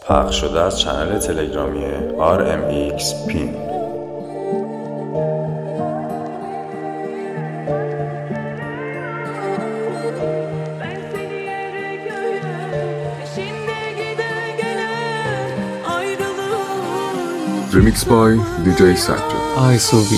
پخش شده از چنل تلگرامی RMX Pin. Remix by DJ Sajjad. ISOV.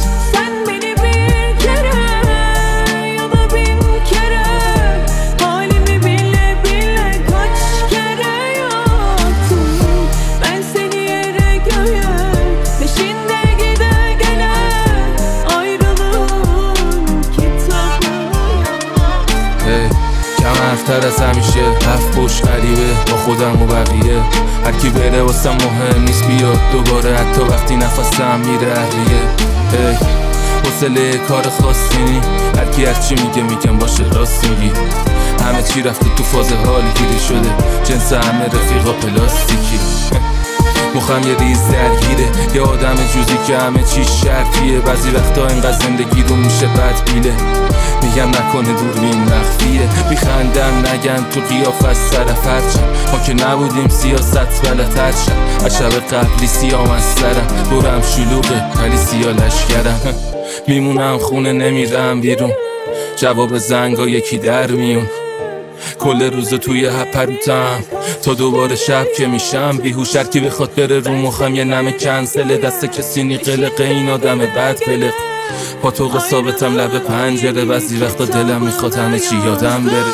تر از همیشه هفت پشت غریبه با خودم و بقیه، هر کی بره واسم مهم نیست بیاد دوباره، حتی وقتی نفسم میره اهریه. حوصله کار خاصی نی، هر کی هرچی میگم باشه راست میگی. همه چی رفته تو فاز حالی گیری شده، جنس همه رفیقا پلاستیکی. مخم یه ریز درگیره، یه آدم جوزی که همه چی شرطیه. بعضی وقتا اینقدر زندگی رو میشه بدبیله، میگم نکنه دوربین مخفیه. میخندم نگن تو قیافه از طرف هرچن، ما که نبودیم سیاست بلتر شد. از شب قبلی سیام از سرم، دورم شلوغه ولی سیا لشکرم. میمونم خونه نمیرم بیرون، جواب زنگا یکی در میون. کل روز توی هپروتم تا دوباره شب که میشم بیهوش. هر کی بخواد بره رو مخم یه نمه کنسله، دست کسی نی قلقه، این آدم بد پلق. پاتوق ثابتم لب پنجره، بعضی وقتا دلم میخواد همه چی یادم بره.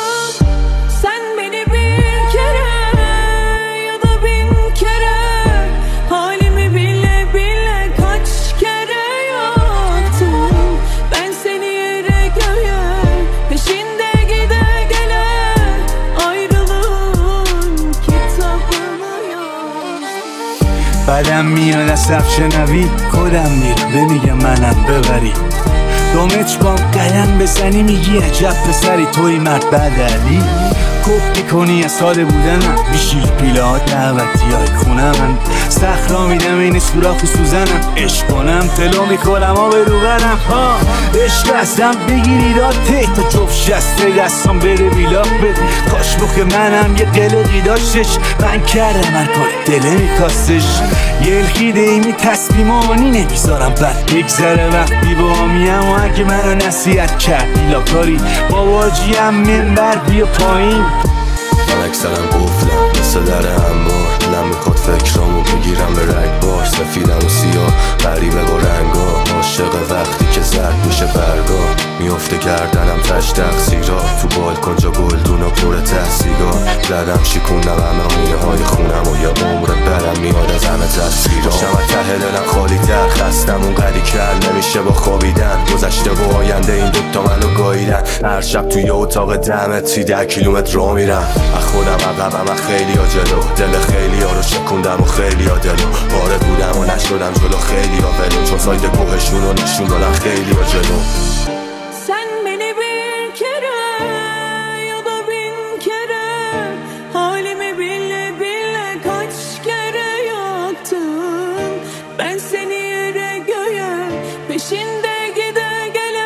بعدم میاد از صف شنوی کدم میره، بمیگم منم ببری. دومتر بام قدم بزنی میگی عجب پسری، توی مرد بدلی. کپ میکنی از ساده بودنم، میشی پیله ها دعوتی های خونه من. صخرا میدم این سوراخ و سوزنم، عشق کنم تلو میکنم آب رو برم. عشق ازم بگیری راته تا جفت شسته دستم بره بیلاق بده. کاش بخه منم یه قلقی داشتش، من کردم هر کار دله میکاستش. یه الخیده ایمی تصمیمانی نمیذارم بد بگذره وقتی با همیم. و اگه منو نصیحت کرد بیلاکاری با واجیم منبر بیا پایین. من اکثرم قفلم مثل در انبار، دلم میخواد فکرامو بگیرم به رگبار. سفیدم و سیاه غریبه با رنگا، عاشق وقتی که زرد میشه برگا. میفته گردنم تش تقصیرا، تو بالکن جا گلدون و پر تحصیلات. زدم شیکوندم همه آینه های خونم و یه عمر برم میاد از همه تفسیرا. باشم از ته دلم خالی تر، خستم اون قدی کل نمیشه با خوابیدن. گذشته و آینده این دوتا منو گاییدن، هر شب توی اتاق دمتری 10 کیلومتر راه میرم. خودم عقبم از خیلی ها جلو، دل خیلی ها رو شکوندم و خیلی ها دلو. وارد بودم و نشدم جلو خیلی ها ولو، چون ساید کوهشون رو نشون دادن خیلی ها جلو. Sen beni bir kere ya da bin kere, halimi bile bile kaç kere yaktın. Ben seni yere göğe peşinde gide gele,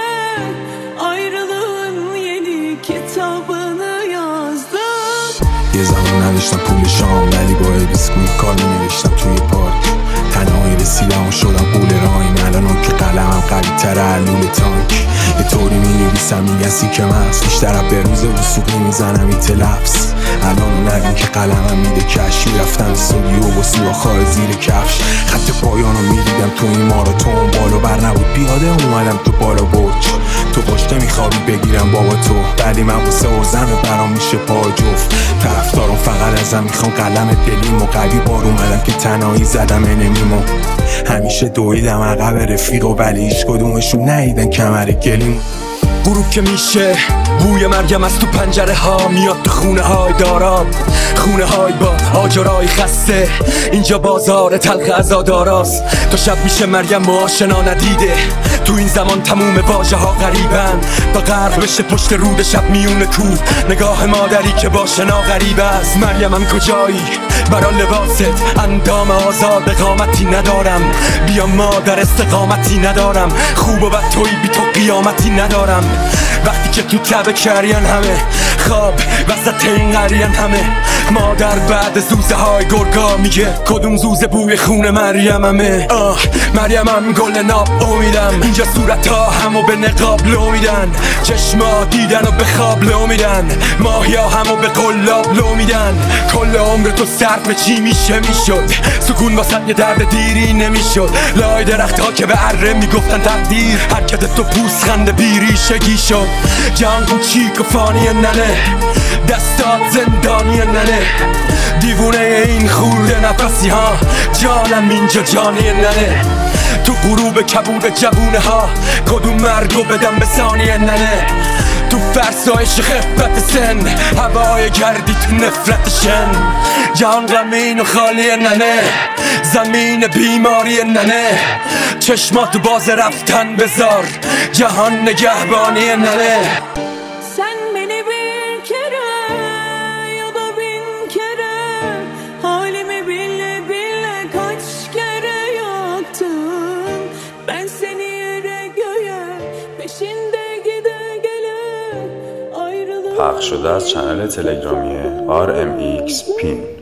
ayrılığın yeni kitabını yazdım. یه زمان نداشتم پول شام، ولی با بیسکویت کار نمی‌نوشتم توی پارک. تنهایی رسیدم و شدم قول رایم، الان که قلمم قوی تره علول تانک. یه طوری می‌نویسم میگن سیک مغز، بیشتر به روز وسوق نمیزنم این تلفظ. الان نبین که قلمم میده کش، میرفتم استودیو و سوراخ‌های زیر کفش. خط پایانو میدیدم تو این ماراتون، بالو بر نبود پیاده اومدم تو بالا برج. تو پشت میخوابی بگیرم بابا تو، ولی من واسه ارزمه برام میشه پا جفت. طرفدارم فقط ازم میخوان قلم دلیم و قوی بار اومدم که تنهایی زدم انمیمو. همیشه دویدم عقب رفیقو، ولی هیچ کدومشون ندیدن کمر گلیم. غروب که میشه بوی مرگم از تو پنجره ها میاد تو خونه های داراب، خونه های با آجرای خسته. اینجا بازار تلخ عزاداراست، تا شب میشه مریم با آشنا ندیده. تو این زمان تموم واژه ها غریبن، تا غرق بشه پشت رود شب میون کوه. نگاه مادری که با شنا غریب است. مریمم کجایی برا لباست، اندام آزاد قامتی ندارم. بیا مادر استقامتی ندارم، خوب و بد توی بی تو قیامتی ندارم. وقتی که تو تبه کرین همه خواب، وسط این قریان همه مادر بعد زوزه های گرگا میگه کدوم زوزه بوی خون مریممه. مریمم گل ناب امیدم، اینجا صورت ها همو به نقاب لو میدن، چشما دیدن و به خواب لو میدن، ماهیا همو به قلاب لو میدن. کل عمر تو صرف چی میشد، سکون واسط یه درد دیری نمیشد. لای درخت ها که به اره میگفتن تقدیر، حرکت تو پوسخند بیریشگی شد. جان کوچیک و فانی ننه، دستات زندانی ننه، دیوونه این خورده نفسی ها، جانم اینجا جانی ننه. تو غروب کبود جوونه ها کدوم مرگو بدم به ثانیه ننه، تو فرسایش خفت سن هوای گردی تو نفرت شن. جهان غمین و خالی ننه، زمین بیماری ننه، چشماتو باز رفتن بذار، جهان نگهبانی nene. Sen beni bir kere ya da bin kere, halimi bile bile kaç kere yaktın. Ben seni yere göğe peşinde gide gele ayrılık. پخش شده از چنل تلگرامی RMX PIN.